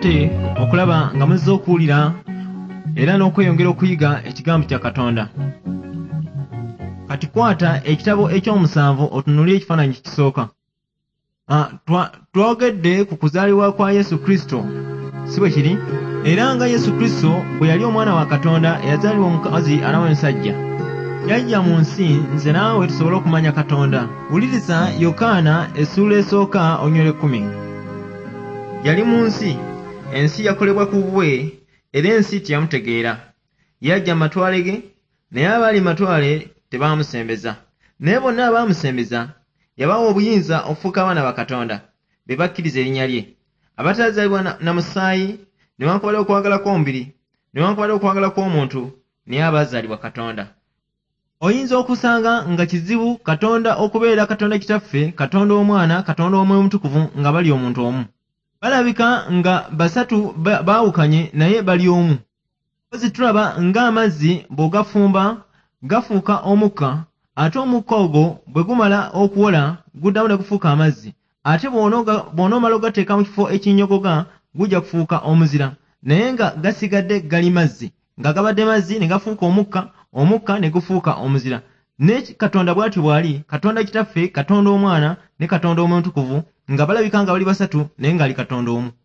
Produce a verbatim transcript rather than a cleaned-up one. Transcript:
ate okulaba nga muzze okuwulira era n'okweyongera okuyiga ekigambo kya Katonda. Kati kwata ekitabo eky'omusanvu otunulire ekifaananyi kisooka. Twogedde ku kuzaalibwa kwa Yesu Kristo, si bwe kiri? Era nga Yesu Kristo bwe yali omwana wa Katonda eyazaalibwa omukazi alamu omusajja, yajja mu nsi nze naawe tusobole okumanya Katonda. Wuliriza Yokaana essuula esooka onywere kkumi. Yali mu nsi, ensi yakolebwa ku bubwe, era ensi teyamutegeera. Yajja mu matwale ge, naye abaali matwale tebaamusembeza. Naye bonna abaamusembeza yabawa obuyinza okufuuka abaana ba Katonda, be bakkiriza erinnya lye, abatazaalibwa na, na musaayi, newankubadde okwagala kw'omubiri, newankubadde okwagala kw'omuntu, naye abaazaalibwa Katonda. Oyinza okusanga nga kizibu Katonda okubeera Katonda kitaffe, Katonda omwana, Katonda omwoyo omutukuvu nga bali omuntu omu. Balabika nga basatu baawukanye naye bali omu. Pozi tulaba ng'amazzi bw'ogafumba gafuuka omukka, ate omukka ogwo bwe gumala okuwola guddamu ne gufuuka amazzi, ate bw'onoomala ogateeka mu kifo ekinnyogoga gujja kufuuka omuzira, naye nga gasigadde gali mazzi, nga gabadde mazzi ne gafuuka omukka, omukka ne gufuuka omuzira. Ne Katonda bw'atyo bw'ali, Katonda kitaffe, Katonda omwana ne Katonda omwoyo omutukuvu, nga balabika nga bali basatu naye ng'ali Katonda omu.